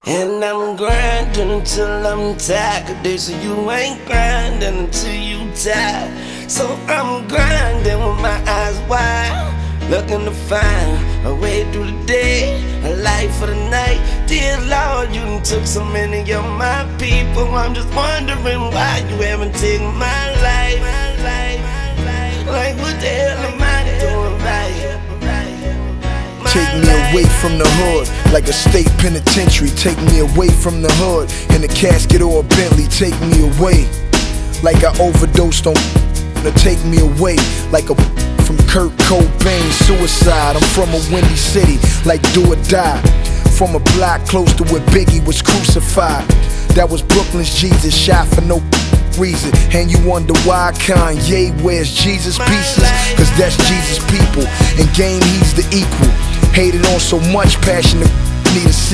And I'm grinding until I'm tired. 'Cause they say you ain't grinding until you tired. So I'm grinding with my eyes wide, looking to find a way through the day, a life for the night. Dear Lord, you done took so many of my people. I'm just wondering why you haven't taken my life. Like what the hell am I doing right? Take me away from the hood, like a state penitentiary. Take me away from the hood, in a casket or a Bentley. Take me away, like I overdosed on. Take me away, like a from Kurt Cobain, suicide. I'm from a windy city, like do or die. From a block close to where Biggie was crucified. That was Brooklyn's Jesus, shot for no reason. And you wonder why Kanye wears Jesus pieces? Cause that's Jesus people, and game he's the equal. Hated on so much passion to need a